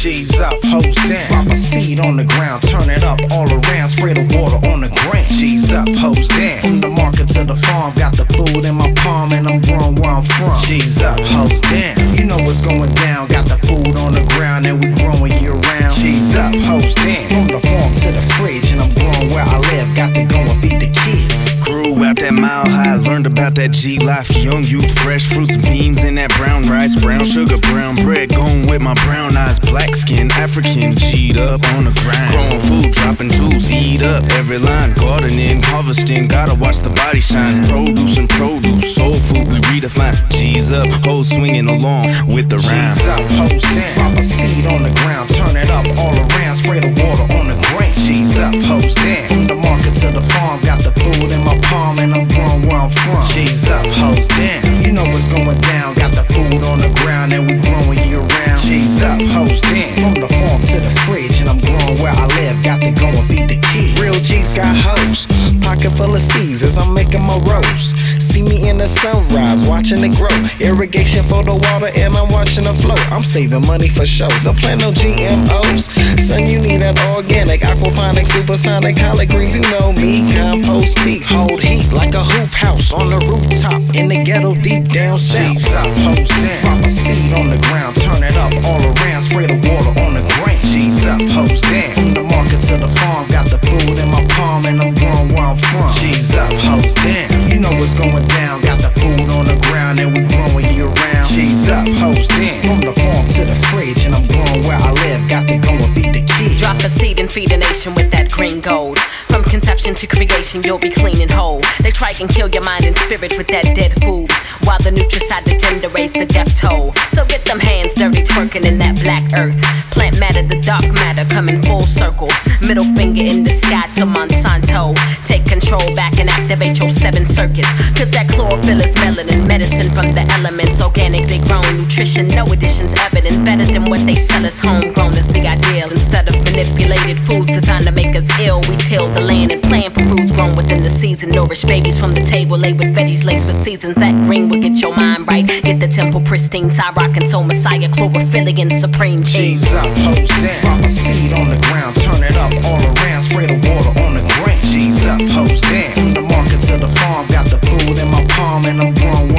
G's up, hoes down. Drop a seed on the ground, turn it up all around, spray the water on the ground. G's up, hoes down. From the market to the farm, got the food in my palm and I'm growing where I'm from. G's up, hoes down. You know what's going down, got the food on the ground and we growing year round. G's up, hoes down. From the farm to the fridge and I'm growing where I live, got to go and feed the kids. Grew out that mile high, learned about that G life. Young youth, fresh fruits and beans in that brown rice, brown sugar, brown bread, going with my brown eyes. Black skin, African, G'd up on the grind. Growing food, dropping jewels, eat up every line. Gardening, harvesting, gotta watch the body shine. Produce and produce, soul food we redefine. G's up, hoes swinging along with the rhyme. G's up, hoes down. Drop a seed on the ground, turn it up all around, spray the water on the ground. G's up, hoes down. From the market to the farm, got the food in my palm and I'm growing where I'm from. G's up, hoes down. You know what's going down, got the food on the ground and we growing year round. G's up, hoes down. From the farm to the fridge and I'm growing where I live, got to go and feed the kids. Real G's got hoes, pocket full of seeds as I'm making my roast. See me in the sunrise, watching it grow. Irrigation for the water and I'm watching it flow. I'm saving money for show, don't plant no GMOs. Son, you need that organic, aquaponic, supersonic, collard greens. You know me, compost tea, hold heat like a hoop house on the rooftop in the ghetto deep down south. G's up, hoes down. Drop a seed on the ground, turn it up all around, spray the water on the ground. G's up, hoes down. From the market to the farm, got the food in my palm and I'm growing where I'm from. G's up, hoes down. You know what's going down, got the food on the ground and we growing year round. G's up, hoes down. From the farm to the fridge and I'm growing where I live, got to go and feed the kids. Drop a seed and feed a nation with that green gold. From conception to creation, you'll be clean and whole. They try and kill your mind and spirit with that dead food, while the nutricide agenda raise the death toll. So get them hands dirty twerking in that black earth. Plant matter, the dark matter coming full circle. Middle finger in the sky to Monsanto. Take control back and activate your 7 circuits. Cause that chlorophyll is melanin, medicine from the elements. Organically grown, nutrition, no additions evident. Better than what they sell us, homegrown is the ideal. Instead of manipulated foods designed to make us ill, we till the land and plan for foods grown within the season. Nourish babies from the table, laid with veggies laced with seasons. That green will get your mind right, get the temple pristine. Cyrock and soul messiah, chlorophyllian supreme king. G's up, hoes down. Drop a seed on the ground, turn it up all around, spray the water on the ground. G's up, hoes down. From the market to the farm, got the food in my palm and I'm growing